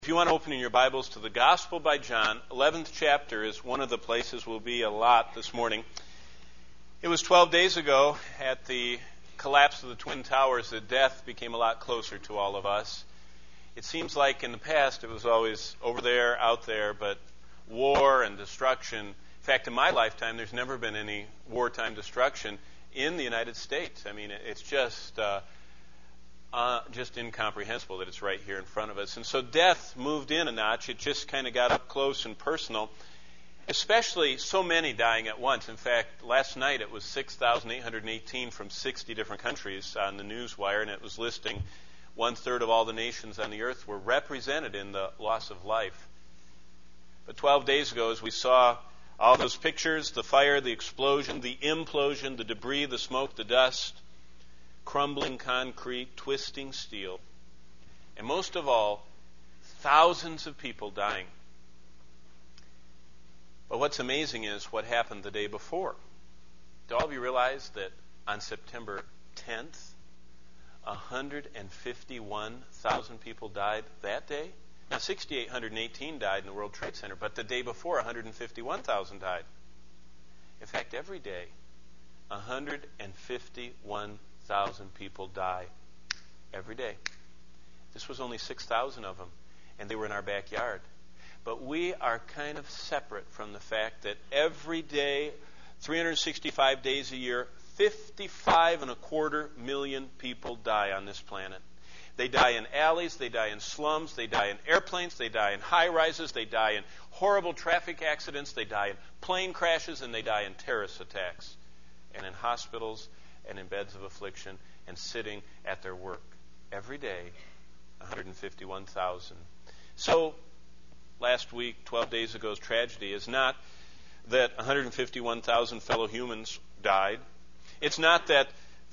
If you want to open in your Bibles to the Gospel by John, 11th chapter is one of the places we'll be a lot this morning. It was 12 days ago at the collapse of the Twin Towers that death became a lot closer to all of us. It seems like in the past it was always over there, out there, but war and destruction. In fact, in my lifetime, there's never been any wartime destruction in the United States. I mean, it's just incomprehensible that it's right here in front of us. And so death moved in a notch. It just kind of got up close and personal, especially so many dying at once. In fact, last night it was 6,818 from 60 different countries on the news wire, and it was listing 1/3 of all the nations on the earth were represented in the loss of life. But 12 days ago, as we saw all those pictures, the fire, the explosion, the implosion, the debris, the smoke, the dust, crumbling concrete, twisting steel, and most of all, thousands of people dying. But what's amazing is what happened the day before. Do all of you realize that on September 10th, 151,000 people died that day? Now, 6,818 died in the World Trade Center, but the day before, 151,000 died. In fact, every day, 151,000 people die every day. This was only 6,000 of them, and they were in our backyard. But we are kind of separate from the fact that every day, 365 days a year, 55.25 million people die on this planet. They die in alleys, they die in slums, they die in airplanes, they die in high-rises, they die in horrible traffic accidents, they die in plane crashes, and they die in terrorist attacks, and in hospitals, and in beds of affliction, and sitting at their work. Every day, 151,000. So, last week, 12 days ago's tragedy is not that 151,000 fellow humans died. It's not that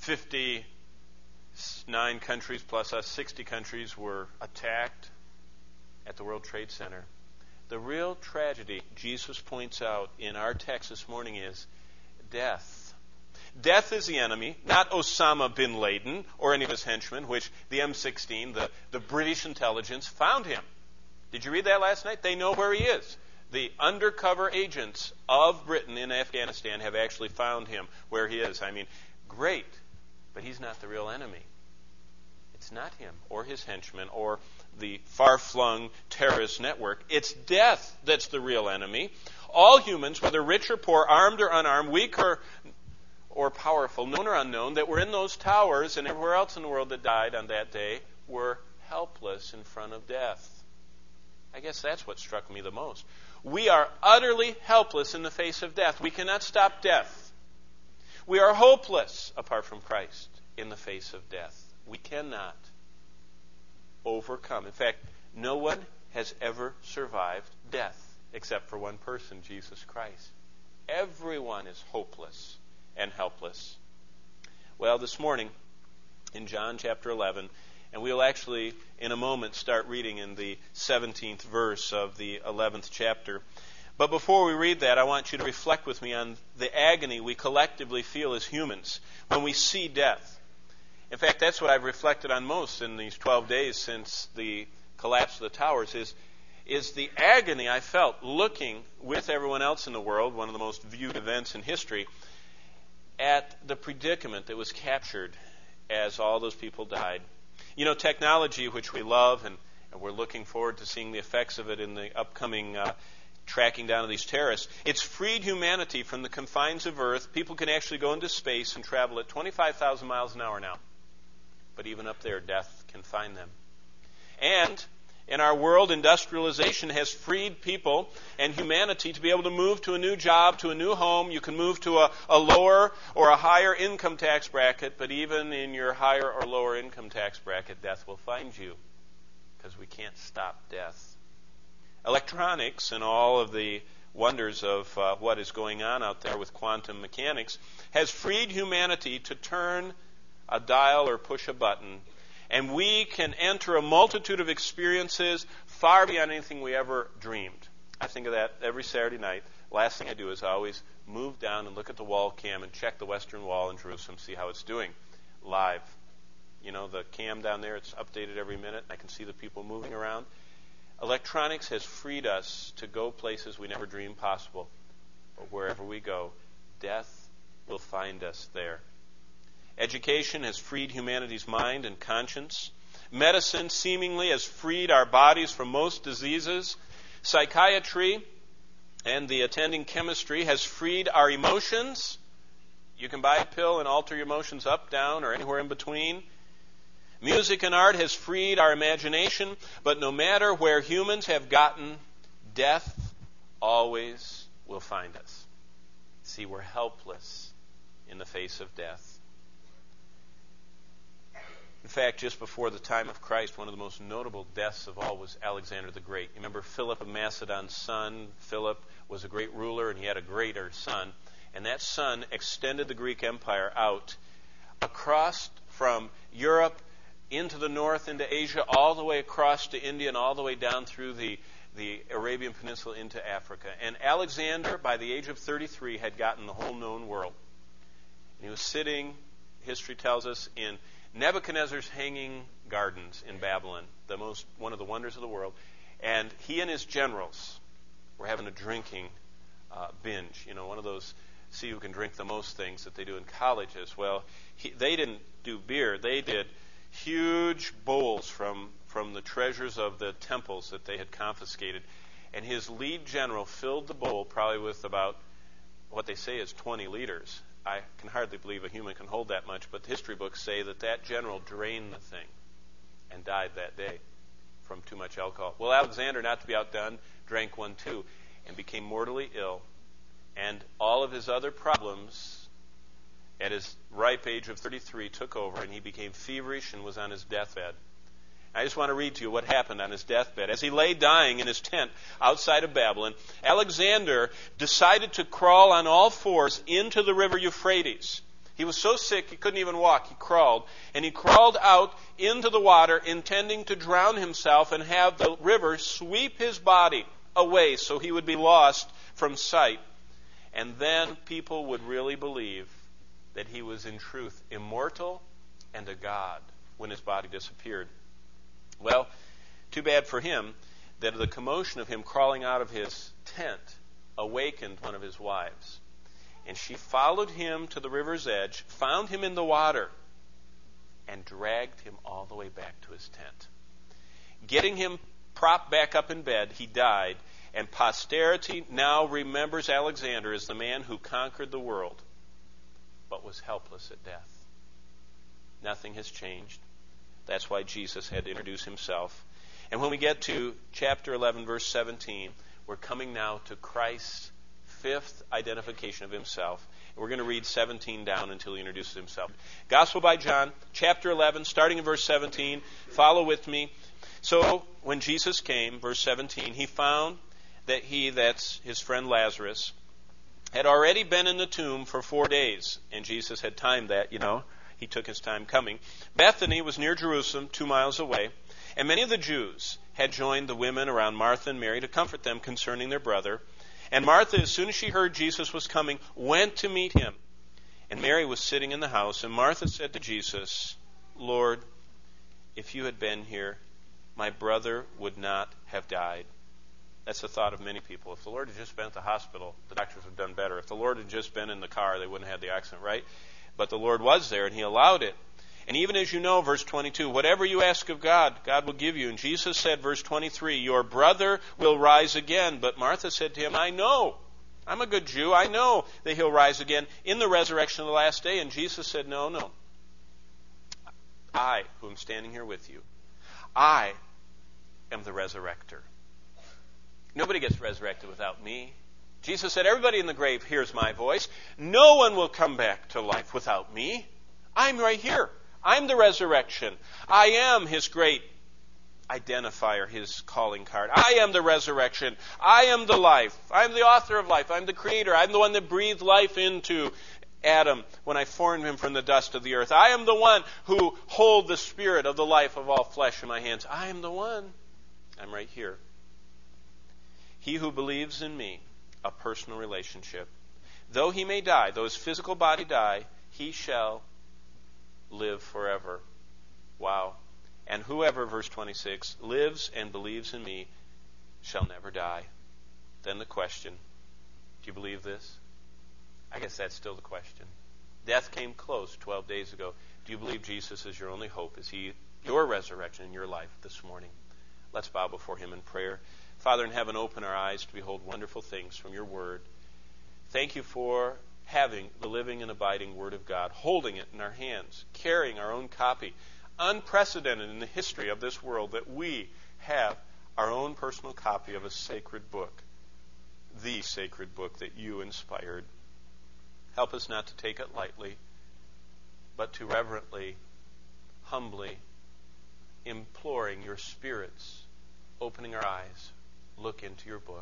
59 countries plus us, 60 countries were attacked at the World Trade Center. The real tragedy, Jesus points out in our text this morning, is death. Death is the enemy, not Osama bin Laden or any of his henchmen, which the M16, the British intelligence, found him. Did you read that last night? They know where he is. The undercover agents of Britain in Afghanistan have actually found him where he is. I mean, great, but he's not the real enemy. It's not him or his henchmen or the far-flung terrorist network. It's death that's the real enemy. All humans, whether rich or poor, armed or unarmed, weak or powerful, known or unknown, that were in those towers and everywhere else in the world that died on that day, were helpless in front of death. I guess that's what struck me the most. We are utterly helpless in the face of death. We cannot stop death. We are hopeless apart from Christ in the face of death. We cannot overcome. In fact, no one has ever survived death except for one person, Jesus Christ. Everyone is hopeless and helpless. Well, this morning in John chapter 11, and we'll actually in a moment start reading in the 17th verse of the 11th chapter. But before we read that, I want you to reflect with me on the agony we collectively feel as humans when we see death. In fact, that's what I've reflected on most in these 12 days since the collapse of the towers, is the agony I felt looking with everyone else in the world, one of the most viewed events in history, at the predicament that was captured as all those people died. You know, technology, which we love, and we're looking forward to seeing the effects of it in the upcoming tracking down of these terrorists, it's freed humanity from the confines of Earth. People can actually go into space and travel at 25,000 miles an hour now. But even up there, death can find them. And in our world, industrialization has freed people and humanity to be able to move to a new job, to a new home. You can move to a lower or a higher income tax bracket, but even in your higher or lower income tax bracket, death will find you because we can't stop death. Electronics and all of the wonders of what is going on out there with quantum mechanics has freed humanity to turn a dial or push a button, and we can enter a multitude of experiences far beyond anything we ever dreamed. I think of that every Saturday night. Last thing I do is I always move down and look at the wall cam and check the Western Wall in Jerusalem, see how it's doing live. You know, the cam down there, it's updated every minute. I can see the people moving around. Electronics has freed us to go places we never dreamed possible. But wherever we go, death will find us there. Education has freed humanity's mind and conscience. Medicine seemingly has freed our bodies from most diseases. Psychiatry and the attending chemistry has freed our emotions. You can buy a pill and alter your emotions up, down, or anywhere in between. Music and art has freed our imagination, but no matter where humans have gotten, death always will find us. See, we're helpless in the face of death. In fact, just before the time of Christ, one of the most notable deaths of all was Alexander the Great. You remember Philip of Macedon's son? Philip was a great ruler, and he had a greater son. And that son extended the Greek Empire out across from Europe into the north, into Asia, all the way across to India, and all the way down through the Arabian Peninsula into Africa. And Alexander, by the age of 33, had gotten the whole known world. And he was sitting, history tells us, in Nebuchadnezzar's hanging gardens in Babylon, one of the wonders of the world. And he and his generals were having a drinking binge. You know, one of those see who can drink the most things that they do in colleges. Well, they didn't do beer. They did huge bowls from the treasures of the temples that they had confiscated. And his lead general filled the bowl probably with about what they say is 20 liters. I can hardly believe a human can hold that much, but the history books say that general drained the thing and died that day from too much alcohol. Well, Alexander, not to be outdone, drank one too and became mortally ill. And all of his other problems at his ripe age of 33 took over, and he became feverish and was on his deathbed. I just want to read to you what happened on his deathbed. As he lay dying in his tent outside of Babylon, Alexander decided to crawl on all fours into the river Euphrates. He was so sick he couldn't even walk. He crawled, and he crawled out into the water, intending to drown himself and have the river sweep his body away so he would be lost from sight. And then people would really believe that he was in truth immortal and a god when his body disappeared. Well, too bad for him that the commotion of him crawling out of his tent awakened one of his wives. And she followed him to the river's edge, found him in the water, and dragged him all the way back to his tent. Getting him propped back up in bed, he died, and posterity now remembers Alexander as the man who conquered the world, but was helpless at death. Nothing has changed. That's why Jesus had to introduce himself. And when we get to chapter 11, verse 17, we're coming now to Christ's fifth identification of himself. And we're going to read 17 down until he introduces himself. Gospel by John, chapter 11, starting in verse 17. Follow with me. So when Jesus came, verse 17, he found that that's his friend Lazarus, had already been in the tomb for 4 days. And Jesus had timed that, He took his time coming. Bethany was near Jerusalem, 2 miles away. And many of the Jews had joined the women around Martha and Mary to comfort them concerning their brother. And Martha, as soon as she heard Jesus was coming, went to meet him. And Mary was sitting in the house. And Martha said to Jesus, "Lord, if you had been here, my brother would not have died." That's the thought of many people. If the Lord had just been at the hospital, the doctors would have done better. If the Lord had just been in the car, they wouldn't have had the accident, right? But the Lord was there, and he allowed it. And even as you know, verse 22, whatever you ask of God, God will give you. And Jesus said, verse 23, your brother will rise again. But Martha said to him, I know. I'm a good Jew. I know that he'll rise again in the resurrection of the last day. And Jesus said, no. I, who am standing here with you, I am the resurrector. Nobody gets resurrected without me. Jesus said, everybody in the grave hears my voice. No one will come back to life without me. I'm right here. I'm the resurrection. I am his great identifier, his calling card. I am the resurrection. I am the life. I'm the author of life. I'm the creator. I'm the one that breathed life into Adam when I formed him from the dust of the earth. I am the one who hold the spirit of the life of all flesh in my hands. I am the one. I'm right here. He who believes in me, a personal relationship, though he may die, though his physical body die, he shall live forever. Wow. And whoever, verse 26, lives and believes in me shall never die. Then the question, do you believe this? I guess that's still the question. Death came close 12 days ago. Do you believe Jesus is your only hope? Is He your resurrection in your life this morning? Let's bow before Him in prayer. Father in heaven, open our eyes to behold wonderful things from your word. Thank you for having the living and abiding Word of God, holding it in our hands, carrying our own copy. Unprecedented in the history of this world that we have our own personal copy of a sacred book, the sacred book that you inspired. Help us not to take it lightly, but to reverently, humbly, imploring your Spirit's opening our eyes, look into your book,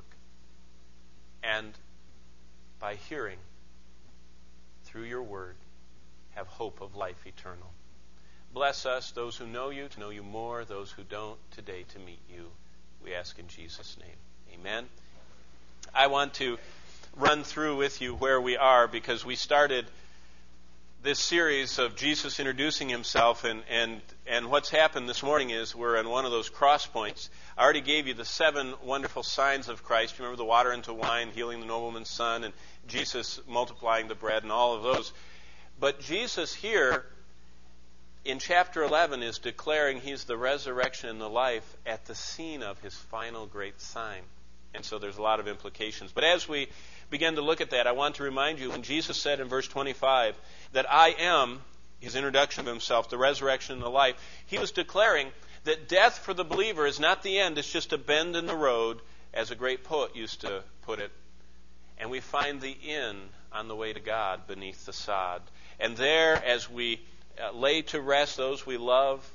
and by hearing through your word, have hope of life eternal. Bless us, those who know you, to know you more, those who don't, today to meet you. We ask in Jesus' name. Amen. I want to run through with you where we are, because we started this series of Jesus introducing himself, and what's happened this morning is we're in one of those cross points. I already gave you the 7 wonderful signs of Christ. You remember the water into wine, healing the nobleman's son, and Jesus multiplying the bread and all of those. But Jesus here in chapter 11 is declaring he's the resurrection and the life at the scene of his final great sign. And so there's a lot of implications. But as we begin to look at that, I want to remind you when Jesus said in verse 25 that I am, his introduction of himself, the resurrection and the life, he was declaring that death for the believer is not the end, it's just a bend in the road, as a great poet used to put it. And we find the inn on the way to God beneath the sod. And there, as we lay to rest those we love,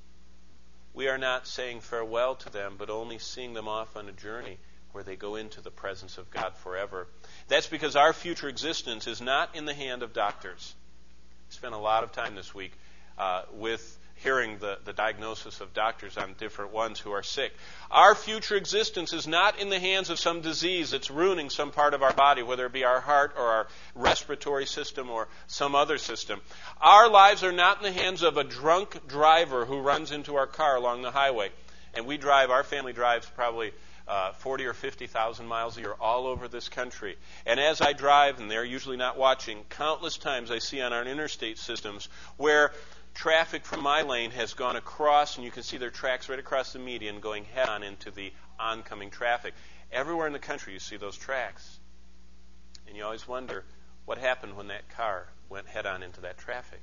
we are not saying farewell to them, but only seeing them off on a journey where they go into the presence of God forever. That's because our future existence is not in the hand of doctors. I spent a lot of time this week with hearing the diagnosis of doctors on different ones who are sick. Our future existence is not in the hands of some disease that's ruining some part of our body, whether it be our heart or our respiratory system or some other system. Our lives are not in the hands of a drunk driver who runs into our car along the highway. And our family drives probably 40 or 50,000 miles a year all over this country. And as I drive, and they're usually not watching, countless times I see on our interstate systems where traffic from my lane has gone across, and you can see their tracks right across the median going head-on into the oncoming traffic. Everywhere in the country you see those tracks. And you always wonder what happened when that car went head-on into that traffic.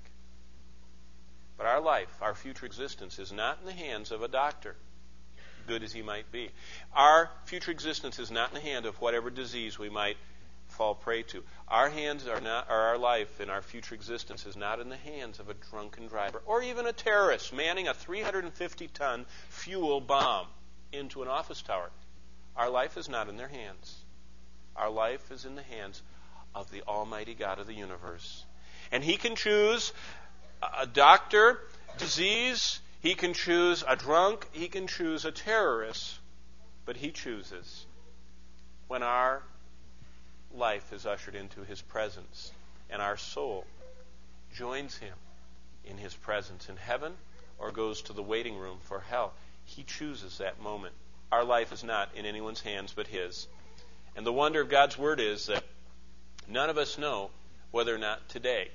But our life, our future existence, is not in the hands of a doctor, good as he might be. Our future existence is not in the hand of whatever disease we might fall prey to. Our hands are not, or our life and our future existence is not in the hands of a drunken driver or even a terrorist manning a 350-ton fuel bomb into an office tower. Our life is not in their hands. Our life is in the hands of the Almighty God of the universe. And He can choose a doctor, disease, He can choose a drunk, He can choose a terrorist, but He chooses when our life is ushered into His presence and our soul joins Him in His presence in heaven or goes to the waiting room for hell. He chooses that moment. Our life is not in anyone's hands but His. And the wonder of God's Word is that none of us know whether or not today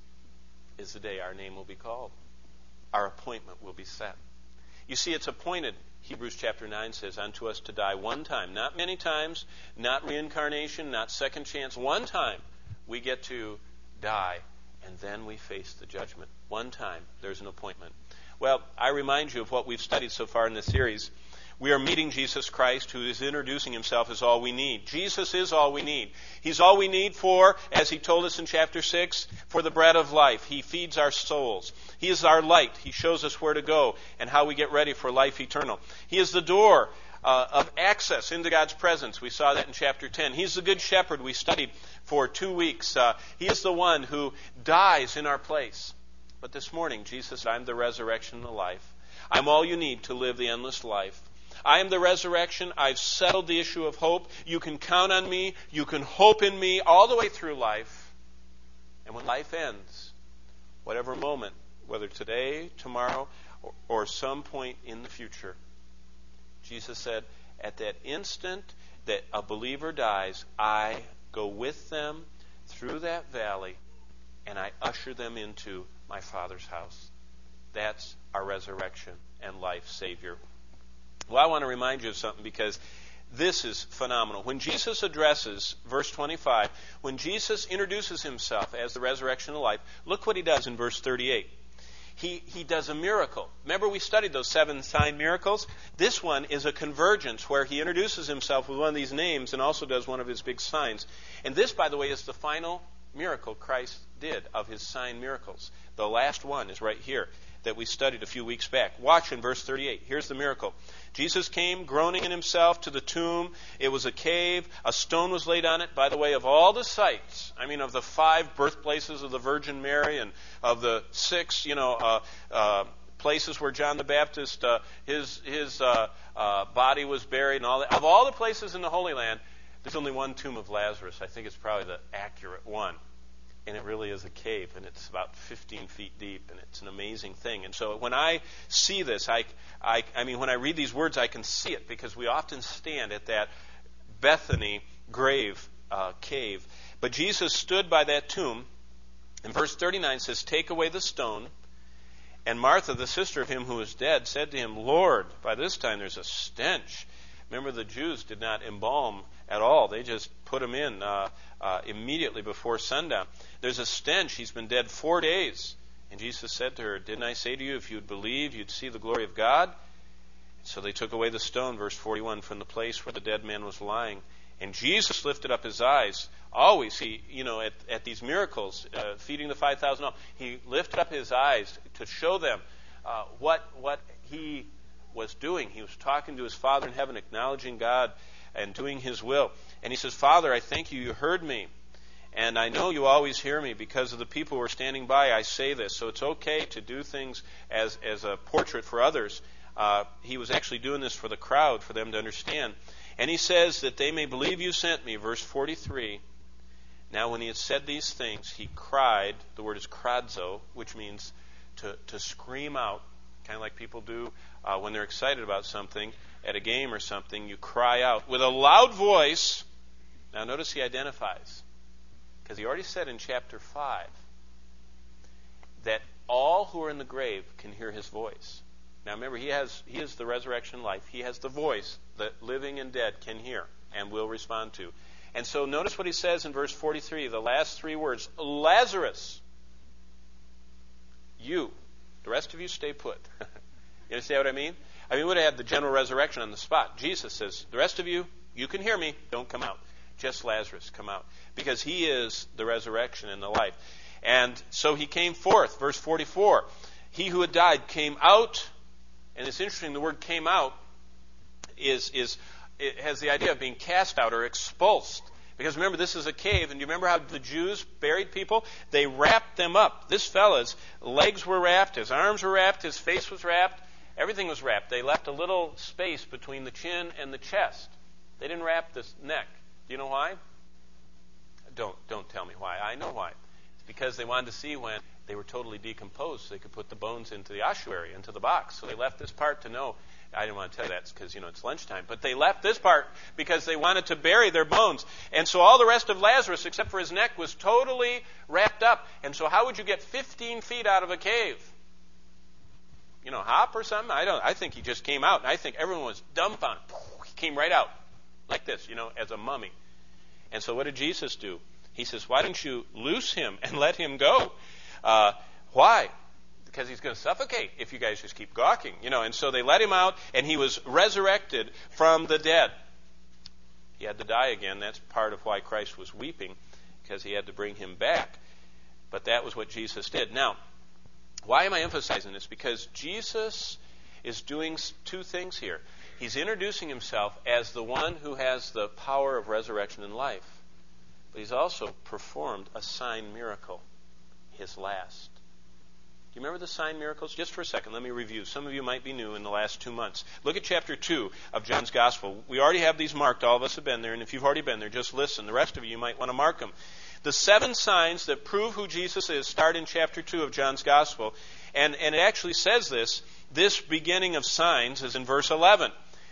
is the day our name will be called. Our appointment will be set. You see, it's appointed, Hebrews chapter 9 says, unto us to die one time. Not many times, not reincarnation, not second chance. One time we get to die, and then we face the judgment. One time there's an appointment. Well, I remind you of what we've studied so far in this series. We are meeting Jesus Christ, who is introducing Himself as all we need. Jesus is all we need. He's all we need for, as He told us in chapter 6, for the bread of life. He feeds our souls. He is our light. He shows us where to go and how we get ready for life eternal. He is the door of access into God's presence. We saw that in chapter 10. He's the good shepherd we studied for 2 weeks. He is the one who dies in our place. But this morning, Jesus said, I'm the resurrection and the life. I'm all you need to live the endless life. I am the resurrection. I've settled the issue of hope. You can count on me. You can hope in me all the way through life. And when life ends, whatever moment, whether today, tomorrow, or some point in the future, Jesus said, at that instant that a believer dies, I go with them through that valley and I usher them into my Father's house. That's our resurrection and life Savior. Well, I want to remind you of something because this is phenomenal. When Jesus addresses, verse 25, when Jesus introduces himself as the resurrection and life, look what he does in verse 38. He does a miracle. Remember we studied those 7 sign miracles? This one is a convergence where he introduces himself with one of these names and also does one of his big signs. And this, by the way, is the final miracle Christ did of his sign miracles. The last one is right here that we studied a few weeks back. Watch in verse 38. Here's the miracle. Jesus came groaning in himself to the tomb. It was a cave. A stone was laid on it. By the way, of all the sites, of the 5 birthplaces of the Virgin Mary and of the 6, places where John the Baptist, his body was buried and all that. Of all the places in the Holy Land, there's only one tomb of Lazarus. I think it's probably the accurate one. And it really is a cave, and it's about 15 feet deep, and it's an amazing thing. And so when I see this, when I read these words, I can see it because we often stand at that Bethany grave cave. But Jesus stood by that tomb, and verse 39 says, "Take away the stone." And Martha, the sister of him who was dead, said to him, "Lord, by this time there's a stench." Remember, the Jews did not embalm at all. They just put him in immediately before sundown. There's a stench. He's been dead 4 days. And Jesus said to her, "Didn't I say to you, if you'd believe, you'd see the glory of God?" So they took away the stone, verse 41, from the place where the dead man was lying. And Jesus lifted up his eyes. Always, at these miracles, feeding the 5,000, he lifted up his eyes to show them what he was doing. He was talking to his Father in heaven, acknowledging God and doing his will. And he says, "Father, I thank you. You heard me. And I know you always hear me because of the people who are standing by. I say this." So it's okay to do things as a portrait for others. He was actually doing this for the crowd, for them to understand. And he says that they may believe you sent me, verse 43. Now when he had said these things, he cried. The word is kradzo, which means to scream out, kind of like people do when they're excited about something at a game or something. You cry out with a loud voice. Now notice he identifies, because he already said in chapter 5 that all who are in the grave can hear his voice. Now remember, he is the resurrection life. He has the voice that living and dead can hear and will respond to. And so notice what he says in verse 43, the last 3 words, "Lazarus, you." The rest of you stay put. You understand what I mean? We would have had the general resurrection on the spot. Jesus says, "The rest of you, you can hear me. Don't come out. Just Lazarus, come out." Because he is the resurrection and the life. And so he came forth. Verse 44. He who had died came out. And it's interesting, the word "came out" it has the idea of being cast out or expulsed. Because remember, this is a cave, and you remember how the Jews buried people? They wrapped them up. This fella's legs were wrapped, his arms were wrapped, his face was wrapped, everything was wrapped. They left a little space between the chin and the chest. They didn't wrap the neck. Do you know why? Don't tell me why. I know why. It's because they wanted to see when they were totally decomposed so they could put the bones into the ossuary, into the box. So they left this part to know. I didn't want to tell you that because, it's lunchtime. But they left this part because they wanted to bury their bones. And so all the rest of Lazarus, except for his neck, was totally wrapped up. And so how would you get 15 feet out of a cave? Hop or something? I think he just came out. And I think everyone was dumbfounded. He came right out like this, as a mummy. And so what did Jesus do? He says, "Why don't you loose him and let him go?" Why? Because he's going to suffocate if you guys just keep gawking, And so they let him out, and he was resurrected from the dead. He had to die again. That's part of why Christ was weeping, because he had to bring him back. But that was what Jesus did. Now, why am I emphasizing this? Because Jesus is doing 2 things here. He's introducing himself as the one who has the power of resurrection and life. But he's also performed a sign miracle, his last. Do you remember the sign miracles? Just for a second, let me review. Some of you might be new in the last 2 months. Look at chapter 2 of John's Gospel. We already have these marked. All of us have been there. And if you've already been there, just listen. The rest of you might want to mark them. The 7 signs that prove who Jesus is start in chapter 2 of John's Gospel. And it actually says this beginning of signs is in verse 11.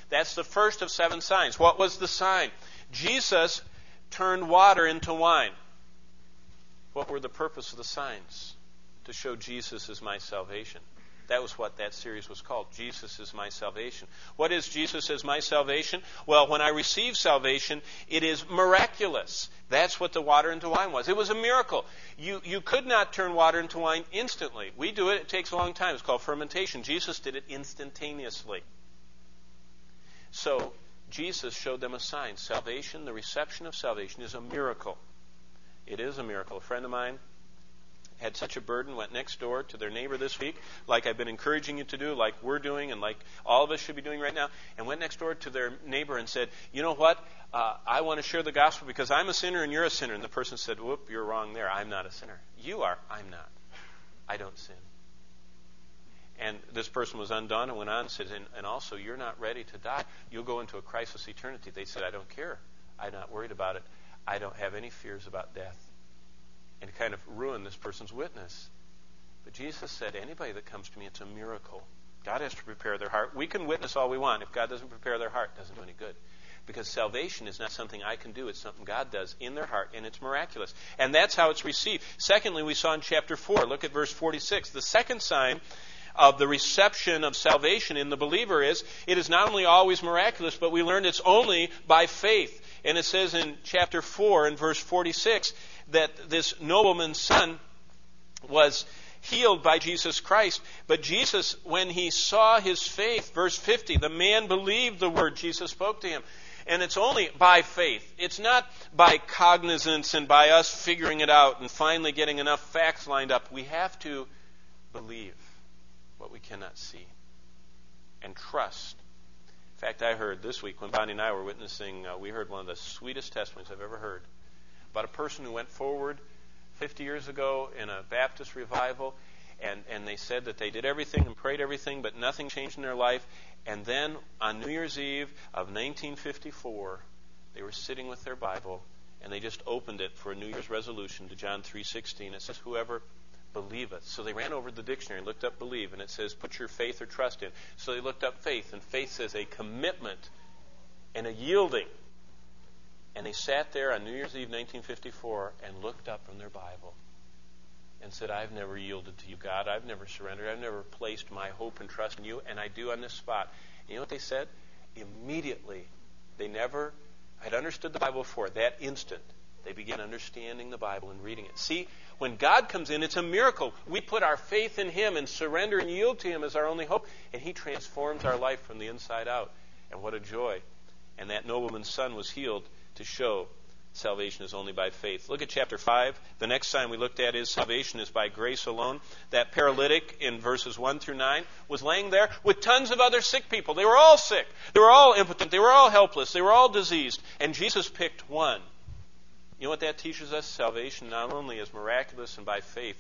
That's the first of 7 signs. What was the sign? Jesus turned water into wine. What were the purpose of the signs? To show Jesus is my salvation. That was what that series was called. Jesus is my salvation. What is Jesus is my salvation? Well, when I receive salvation, it is miraculous. That's what the water into wine was. It was a miracle. You could not turn water into wine instantly. We do it. It takes a long time. It's called fermentation. Jesus did it instantaneously. So Jesus showed them a sign. Salvation, the reception of salvation, is a miracle. It is a miracle. A friend of mine had such a burden, went next door to their neighbor this week, like I've been encouraging you to do, like we're doing, and like all of us should be doing right now, and went next door to their neighbor and said, you know what, I want to share the gospel because I'm a sinner and you're a sinner. And the person said, whoop, you're wrong there. I'm not a sinner. You are. I'm not. I don't sin. And this person was undone and went on and said, and also, you're not ready to die. You'll go into a crisis eternity. They said, I don't care. I'm not worried about it. I don't have any fears about death. And kind of ruined this person's witness. But Jesus said, anybody that comes to me, it's a miracle. God has to prepare their heart. We can witness all we want. If God doesn't prepare their heart, it doesn't do any good. Because salvation is not something I can do. It's something God does in their heart, and it's miraculous. And that's how it's received. Secondly, we saw in chapter 4, look at verse 46. The second sign of the reception of salvation in the believer is, it is not only always miraculous, but we learned it's only by faith. And it says in chapter 4 in verse 46 that this nobleman's son was healed by Jesus Christ. But Jesus, when he saw his faith, verse 50, the man believed the word Jesus spoke to him. And it's only by faith. It's not by cognizance and by us figuring it out and finally getting enough facts lined up. We have to believe what we cannot see and trust. In fact, I heard this week when Bonnie and I were witnessing, we heard one of the sweetest testimonies I've ever heard about a person who went forward 50 years ago in a Baptist revival, and they said that they did everything and prayed everything, but nothing changed in their life. And then on New Year's Eve of 1954, they were sitting with their Bible, and they just opened it for a New Year's resolution to John 3:16. It says, whoever believeth. So they ran over to the dictionary and looked up believe, and it says put your faith or trust in. So they looked up faith, and faith says a commitment and a yielding. And they sat there on New Year's Eve 1954 and looked up from their Bible and said, I've never yielded to you, God. I've never surrendered. I've never placed my hope and trust in you, and I do on this spot. And you know what they said? Immediately, they never had understood the Bible before. That instant, they began understanding the Bible and reading it. See, when God comes in, it's a miracle. We put our faith in Him and surrender and yield to Him as our only hope, and He transforms our life from the inside out. And what a joy. And that nobleman's son was healed to show salvation is only by faith. Look at chapter 5. The next sign we looked at is salvation is by grace alone. That paralytic in verses 1 through 9 was laying there with tons of other sick people. They were all sick. They were all impotent. They were all helpless. They were all diseased. And Jesus picked one. You know what that teaches us? Salvation not only is miraculous and by faith,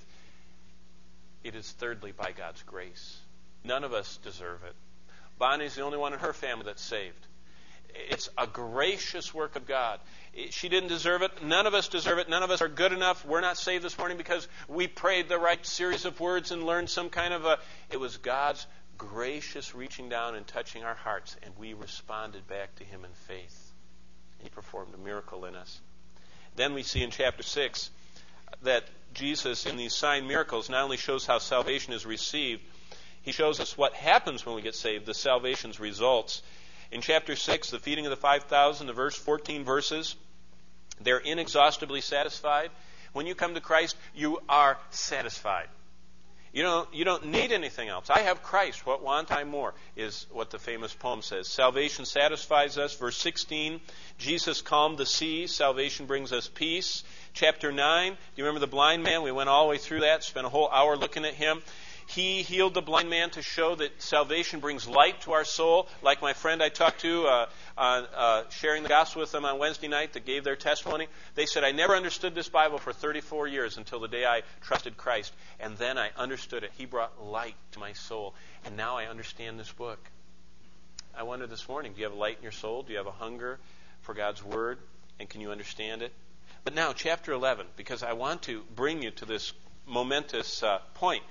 it is thirdly by God's grace. None of us deserve it. Bonnie's the only one in her family that's saved. It's a gracious work of God. She didn't deserve it. None of us deserve it. None of us are good enough. We're not saved this morning because we prayed the right series of words and learned some kind of a... It was God's gracious reaching down and touching our hearts, and we responded back to Him in faith. He performed a miracle in us. Then we see in chapter 6 that Jesus, in these sign miracles, not only shows how salvation is received, He shows us what happens when we get saved, the salvation's results. In chapter 6, the feeding of the 5,000, the verse 14 verses, they're inexhaustibly satisfied. When you come to Christ, you are satisfied. You don't need anything else. I have Christ. What want I more? Is what the famous poem says. Salvation satisfies us. Verse 16, Jesus calmed the sea. Salvation brings us peace. Chapter 9, do you remember the blind man? We went all the way through that, spent a whole hour looking at him. He healed the blind man to show that salvation brings light to our soul. Like my friend I talked to sharing the gospel with them on Wednesday night that gave their testimony. They said, I never understood this Bible for 34 years until the day I trusted Christ. And then I understood it. He brought light to my soul. And now I understand this book. I wonder this morning, do you have a light in your soul? Do you have a hunger for God's Word? And can you understand it? But now, chapter 11, because I want to bring you to this momentous point.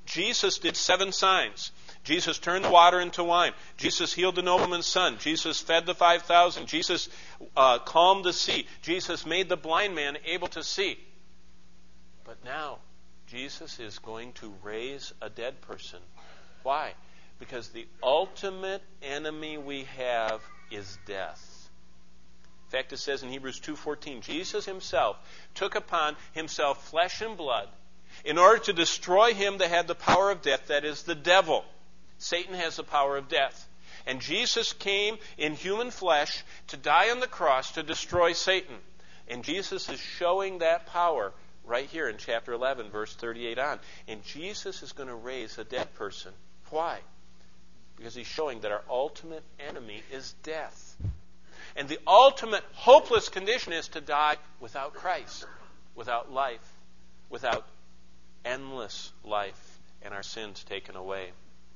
Jesus did 7 signs. Jesus turned the water into wine. Jesus healed the nobleman's son. Jesus fed the 5,000. Jesus calmed the sea. Jesus made the blind man able to see. But now, Jesus is going to raise a dead person. Why? Because the ultimate enemy we have is death. In fact, it says in Hebrews 2:14, Jesus himself took upon himself flesh and blood in order to destroy him that had the power of death, that is, the devil. Satan has the power of death. And Jesus came in human flesh to die on the cross to destroy Satan. And Jesus is showing that power right here in chapter 11, verse 38 on. And Jesus is going to raise a dead person. Why? Because he's showing that our ultimate enemy is death. And the ultimate hopeless condition is to die without Christ, without life, without endless life, and our sins taken away.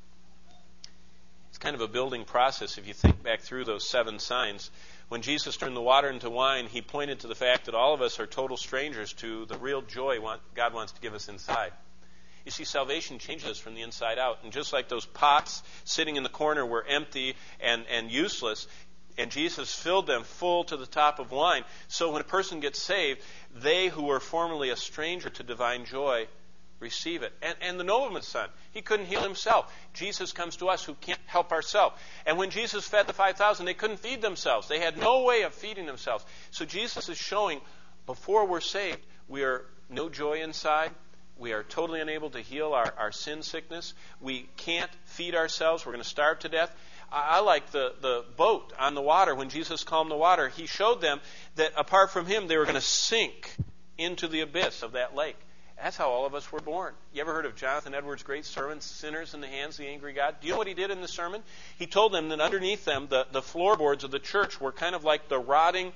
It's kind of a building process if you think back through those 7 signs. When Jesus turned the water into wine, he pointed to the fact that all of us are total strangers to the real joy God wants to give us inside. You see, salvation changes us from the inside out. And just like those pots sitting in the corner were empty and useless, and Jesus filled them full to the top of wine, so when a person gets saved, they who were formerly a stranger to divine joy receive it. And the nobleman's son, he couldn't heal himself. Jesus comes to us who can't help ourselves. And when Jesus fed the 5,000, they couldn't feed themselves. They had no way of feeding themselves. So Jesus is showing, before we're saved, we are no joy inside. We are totally unable to heal our sin sickness. We can't feed ourselves. We're going to starve to death. I like the boat on the water. When Jesus calmed the water, he showed them that apart from him, they were going to sink into the abyss of that lake. That's how all of us were born. You ever heard of Jonathan Edwards' great sermon, Sinners in the Hands of the Angry God? Do you know what he did in the sermon? He told them that underneath them, the floorboards of the church were kind of like the rotting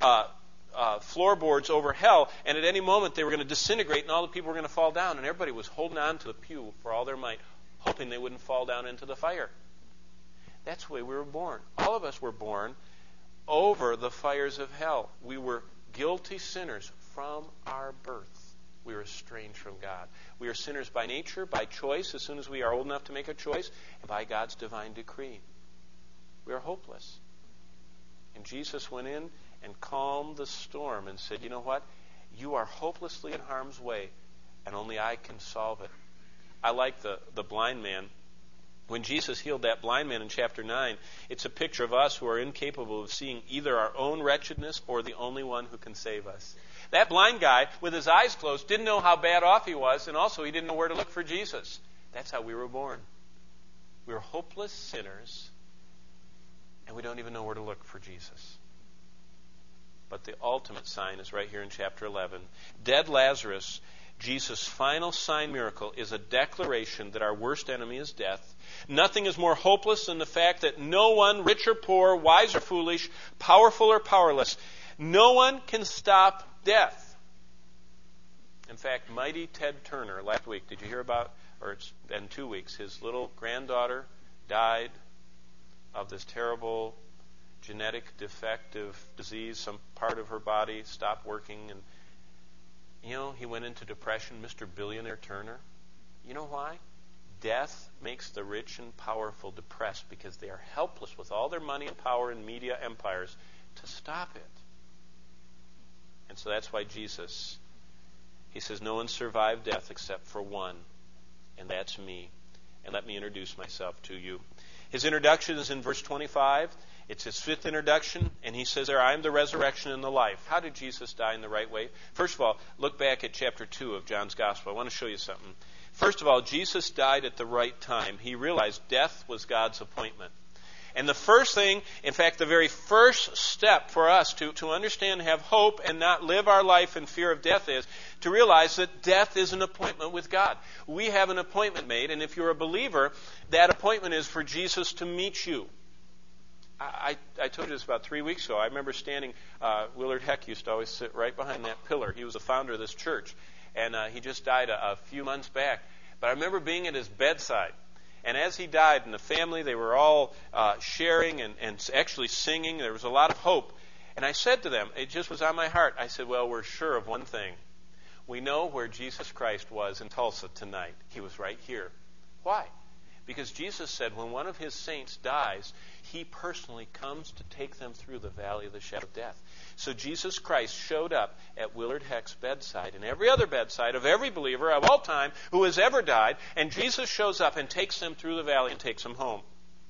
floorboards over hell, and at any moment they were going to disintegrate and all the people were going to fall down, and everybody was holding on to the pew for all their might, hoping they wouldn't fall down into the fire. That's the way we were born. All of us were born over the fires of hell. We were guilty sinners from our birth. We are estranged from God. We are sinners by nature, by choice, as soon as we are old enough to make a choice, and by God's divine decree. We are hopeless. And Jesus went in and calmed the storm and said, you know what? You are hopelessly in harm's way, and only I can solve it. I like the blind man. When Jesus healed that blind man in chapter 9, it's a picture of us who are incapable of seeing either our own wretchedness or the only one who can save us. That blind guy, with his eyes closed, didn't know how bad off he was, and also he didn't know where to look for Jesus. That's how we were born. We were hopeless sinners, and we don't even know where to look for Jesus. But the ultimate sign is right here in chapter 11. Dead Lazarus, Jesus' final sign miracle, is a declaration that our worst enemy is death. Nothing is more hopeless than the fact that no one, rich or poor, wise or foolish, powerful or powerless, no one can stop death. In fact, mighty Ted Turner, last week, did you hear about, or it's been 2 weeks, his little granddaughter died of this terrible genetic defective disease. Some part of her body stopped working, and he went into depression, Mr. Billionaire Turner. You know why? Death makes the rich and powerful depressed because they are helpless with all their money and power and media empires to stop it. And so that's why Jesus, he says, no one survived death except for one, and that's me. And let me introduce myself to you. His introduction is in verse 25. It's his 5th introduction, and he says there, I am the resurrection and the life. How did Jesus die in the right way? First of all, look back at chapter 2 of John's Gospel. I want to show you something. First of all, Jesus died at the right time. He realized death was God's appointment. And the first thing, in fact, the very first step for us to understand, have hope, and not live our life in fear of death is to realize that death is an appointment with God. We have an appointment made, and if you're a believer, that appointment is for Jesus to meet you. I told you this about 3 weeks ago. I remember standing, Willard Heck used to always sit right behind that pillar. He was the founder of this church, and he just died a few months back. But I remember being at his bedside. And as he died, and the family, they were all sharing and actually singing. There was a lot of hope. And I said to them, it just was on my heart. I said, well, we're sure of one thing. We know where Jesus Christ was in Tulsa tonight. He was right here. Why? Because Jesus said when one of his saints dies, he personally comes to take them through the valley of the shadow of death. So Jesus Christ showed up at Willard Heck's bedside and every other bedside of every believer of all time who has ever died, and Jesus shows up and takes them through the valley and takes them home.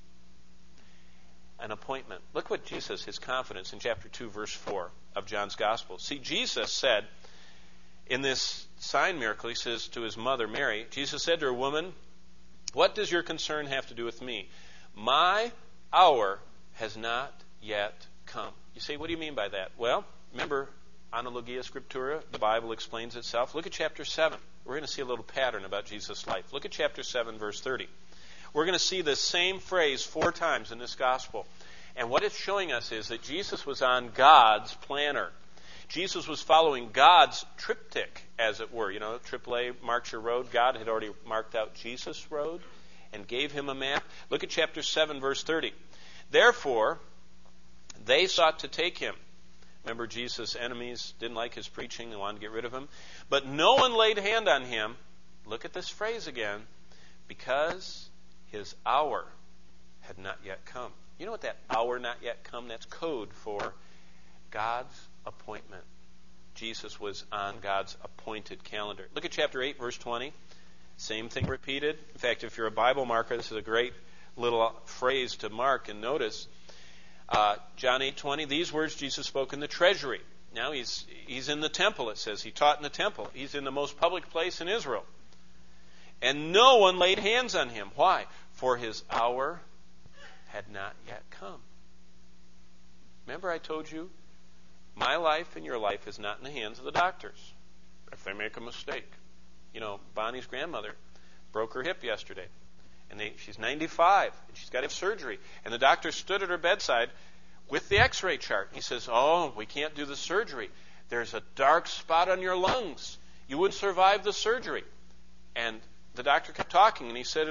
An appointment. Look what Jesus, his confidence in chapter 2, verse 4 of John's Gospel. See, Jesus said in this sign miracle, he says to his mother Mary, Jesus said to her, "Woman, what does your concern have to do with me? My hour has not yet come." You say, what do you mean by that? Well, remember, Analogia Scriptura, the Bible explains itself. Look at chapter 7. We're going to see a little pattern about Jesus' life. Look at chapter 7, verse 30. We're going to see the same phrase 4 times in this gospel. And what it's showing us is that Jesus was on God's planner. Jesus was following God's triptych, as it were. You know, AAA marks your road. God had already marked out Jesus' road and gave him a map. Look at chapter 7, verse 30. Therefore, they sought to take him. Remember, Jesus' enemies didn't like his preaching. They wanted to get rid of him. But no one laid hand on him. Look at this phrase again. Because his hour had not yet come. You know what that hour not yet come? That's code for God's appointment. Jesus was on God's appointed calendar. Look at chapter 8, verse 20. Same thing repeated. In fact, if you're a Bible marker, this is a great little phrase to mark and notice. John 8:20, these words Jesus spoke in the treasury. Now he's in the temple, it says. He taught in the temple. He's in the most public place in Israel. And no one laid hands on him. Why? For his hour had not yet come. Remember I told you, my life and your life is not in the hands of the doctors. If they make a mistake. You know, Bonnie's grandmother broke her hip yesterday. And she's 95, and she's got to have surgery. And the doctor stood at her bedside with the x-ray chart. He says, "Oh, we can't do the surgery. There's a dark spot on your lungs. You would survive the surgery." And the doctor kept talking, and he said,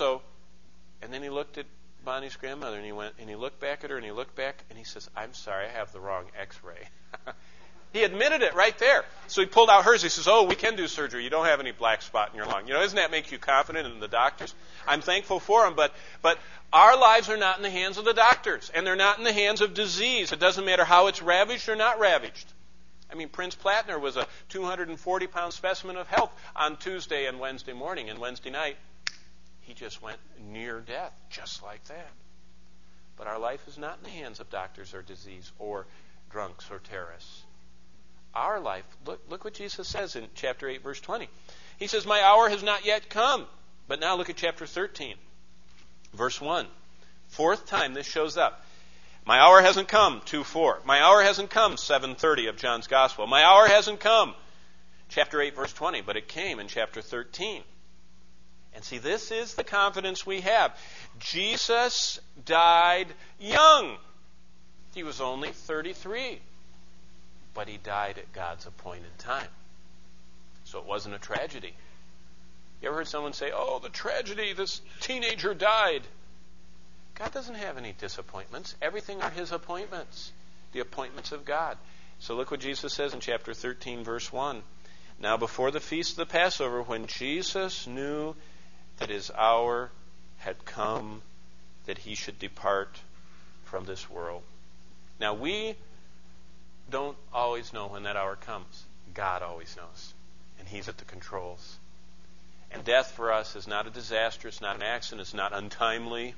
and then he looked at Bonnie's grandmother, and he looked back at her, and he looked back, and he says, "I'm sorry, I have the wrong x-ray." He admitted it right there. So he pulled out hers. He says, "Oh, we can do surgery. You don't have any black spot in your lung." You know, doesn't that make you confident in the doctors? I'm thankful for them, but our lives are not in the hands of the doctors, and they're not in the hands of disease. It doesn't matter how it's ravaged or not ravaged. I mean, Prince Platner was a 240-pound specimen of health on Tuesday and Wednesday morning, and Wednesday night, he just went near death, just like that. But our life is not in the hands of doctors or disease or drunks or terrorists. Our life, look what Jesus says in chapter 8, verse 20. He says, "My hour has not yet come." But now look at chapter 13, verse 1. 4th time this shows up. My hour hasn't come, 2:4. My hour hasn't come, 7:30 of John's Gospel. My hour hasn't come, chapter 8, verse 20. But it came in chapter 13. And see, this is the confidence we have. Jesus died young. He was only 33. But he died at God's appointed time. So it wasn't a tragedy. You ever heard someone say, "Oh, the tragedy, this teenager died"? God doesn't have any disappointments. Everything are his appointments, the appointments of God. So look what Jesus says in chapter 13, verse 1. Now before the feast of the Passover, when Jesus knew that his hour had come, that he should depart from this world. Now we don't always know when that hour comes. God always knows. And he's at the controls. And death for us is not a disaster. It's not an accident. It's not untimely.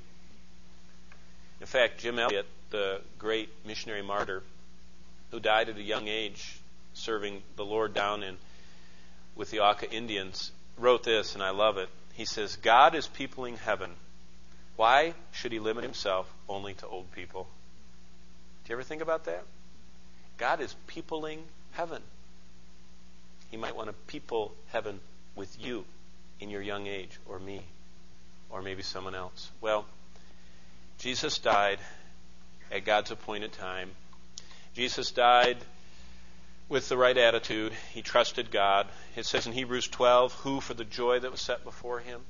In fact, Jim Elliot, the great missionary martyr who died at a young age serving the Lord down with the Auca Indians, wrote this, and I love it. He says, "God is peopling heaven. Why should he limit himself only to old people?" Do you ever think about that? God is peopling heaven. He might want to people heaven with you in your young age, or me, or maybe someone else. Well, Jesus died at God's appointed time. Jesus died with the right attitude. He trusted God. It says in Hebrews 12, "Who for the joy that was set before him."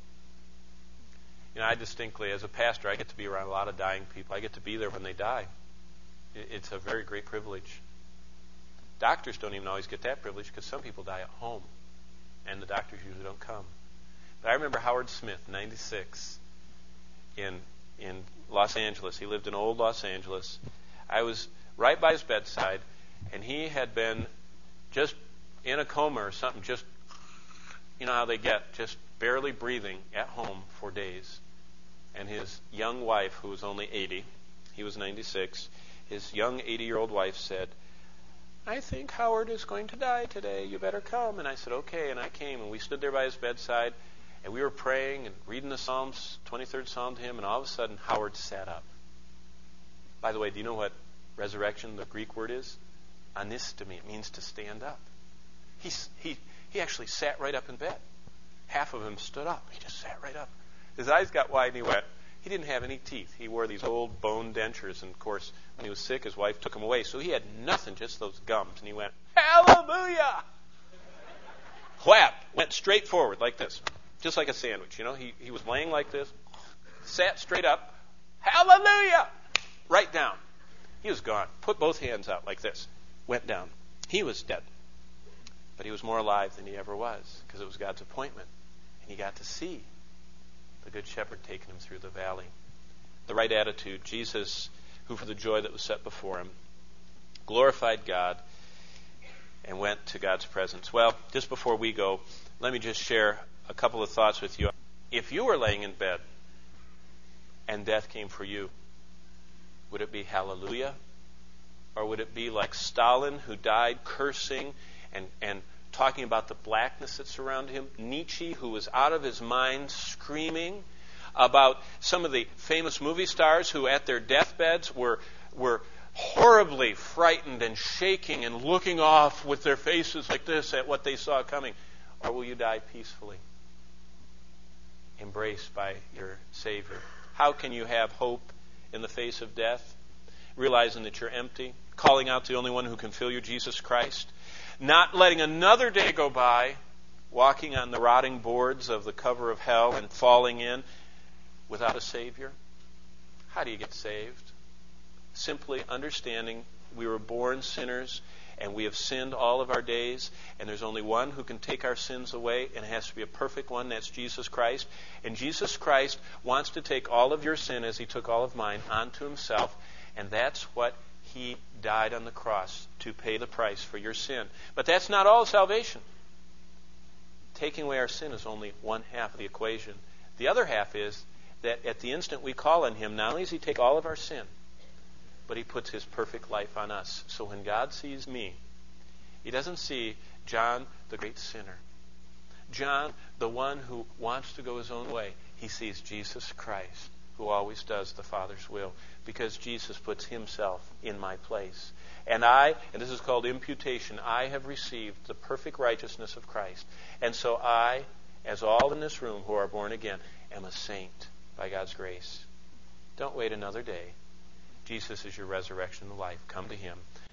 You know, I distinctly, as a pastor, I get to be around a lot of dying people. I get to be there when they die. It's a very great privilege. Doctors don't even always get that privilege because some people die at home, and the doctors usually don't come. But I remember Howard Smith, 96, in Los Angeles. He lived in old Los Angeles. I was right by his bedside, and he had been just in a coma or something, just, you know how they get, just barely breathing at home for days. And his young wife, who was only 80, he was 96, his young 80-year-old wife said, "I think Howard is going to die today. You better come." And I said, "Okay." And I came, and we stood there by his bedside, and we were praying and reading the Psalms, 23rd Psalm to him, and all of a sudden, Howard sat up. By the way, do you know what resurrection, the Greek word is? Anistemi. It means to stand up. He actually sat right up in bed. Half of him stood up. He just sat right up. His eyes got wide, and he went. He didn't have any teeth. He wore these old bone dentures, and of course, when he was sick, his wife took him away. So he had nothing, just those gums. And he went, "Hallelujah!" Whap! Went straight forward like this, just like a sandwich. You know, he was laying like this, sat straight up, "Hallelujah!" Right down. He was gone. Put both hands out like this. Went down. He was dead. But he was more alive than he ever was because it was God's appointment. And he got to see the Good Shepherd taking him through the valley. The right attitude. Jesus, who for the joy that was set before him, glorified God and went to God's presence. Well, just before we go, let me just share a couple of thoughts with you. If you were laying in bed and death came for you, would it be hallelujah? Or would it be like Stalin, who died cursing and talking about the blackness that surrounded him? Nietzsche, who was out of his mind screaming about some of the famous movie stars who at their deathbeds were horribly frightened and shaking and looking off with their faces like this at what they saw coming? Or will you die peacefully, embraced by your Savior? How can you have hope in the face of death? Realizing that you're empty, calling out to the only one who can fill you, Jesus Christ. Not letting another day go by, walking on the rotting boards of the cover of hell and falling in without a Savior. How do you get saved? Simply understanding we were born sinners and we have sinned all of our days, and there's only one who can take our sins away, and it has to be a perfect one. That's Jesus Christ. And Jesus Christ wants to take all of your sin, as he took all of mine, onto himself, and that's what he died on the cross, to pay the price for your sin. But that's not all salvation. Taking away our sin is only one half of the equation. The other half is that at the instant we call on him, not only does he take all of our sin, but he puts his perfect life on us. So when God sees me, he doesn't see John, the great sinner, John, the one who wants to go his own way. He sees Jesus Christ, who always does the Father's will, because Jesus puts himself in my place. And this is called imputation, I have received the perfect righteousness of Christ. And so I, as all in this room who are born again, am a saint by God's grace. Don't wait another day. Jesus is your resurrection and life. Come to him.